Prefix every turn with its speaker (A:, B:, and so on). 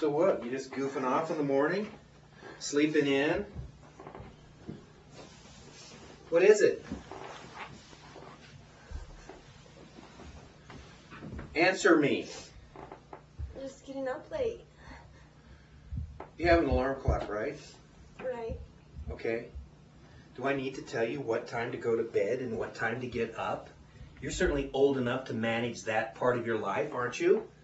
A: So what? You just goofing off in the morning? Sleeping in? What is it? Answer me.
B: Just getting up late.
A: You have an alarm clock, right?
B: Right.
A: Okay. Do I need to tell you what time to go to bed and what time to get up? You're certainly old enough to manage that part of your life, aren't you?